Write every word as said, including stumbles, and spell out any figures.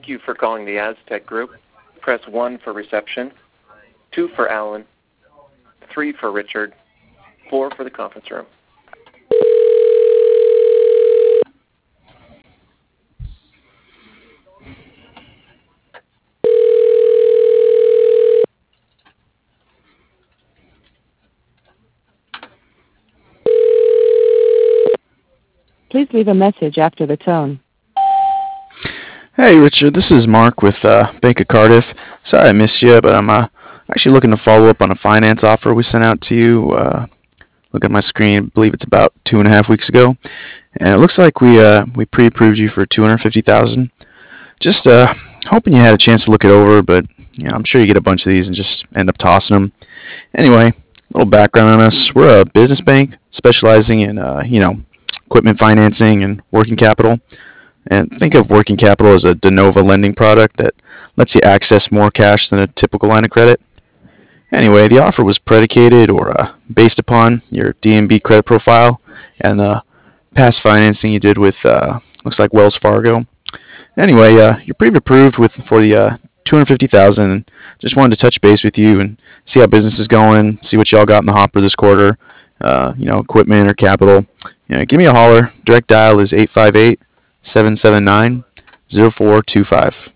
Thank you for calling the Aztec Group. Press one for reception, two for Alan, three for Richard, four for the conference room. Please leave a message after the tone. Hey, Richard, this is Mark with uh, Bank of Cardiff. Sorry I missed you, but I'm uh, actually looking to follow up on a finance offer we sent out to you. Uh, look at my screen, I believe it's about two and a half weeks ago. And it looks like we uh, we pre-approved you for two hundred fifty thousand dollars. Just uh, hoping you had a chance to look it over, but you know, I'm sure you get a bunch of these and just end up tossing them. Anyway, a little background on us. We're a business bank specializing in, uh, you know, equipment financing and working capital. And think of working capital as a de novo lending product that lets you access more cash than a typical line of credit. Anyway, the offer was predicated or uh, based upon your D N B credit profile and the past financing you did with, uh, looks like Wells Fargo. Anyway, uh, you're pre-approved with for the uh, two hundred fifty thousand dollars. Just wanted to touch base with you and see how business is going, see what y'all got in the hopper this quarter, uh, you know, equipment or capital. You know, give me a holler. Direct dial is eight five eight, seven seven nine, zero four two five.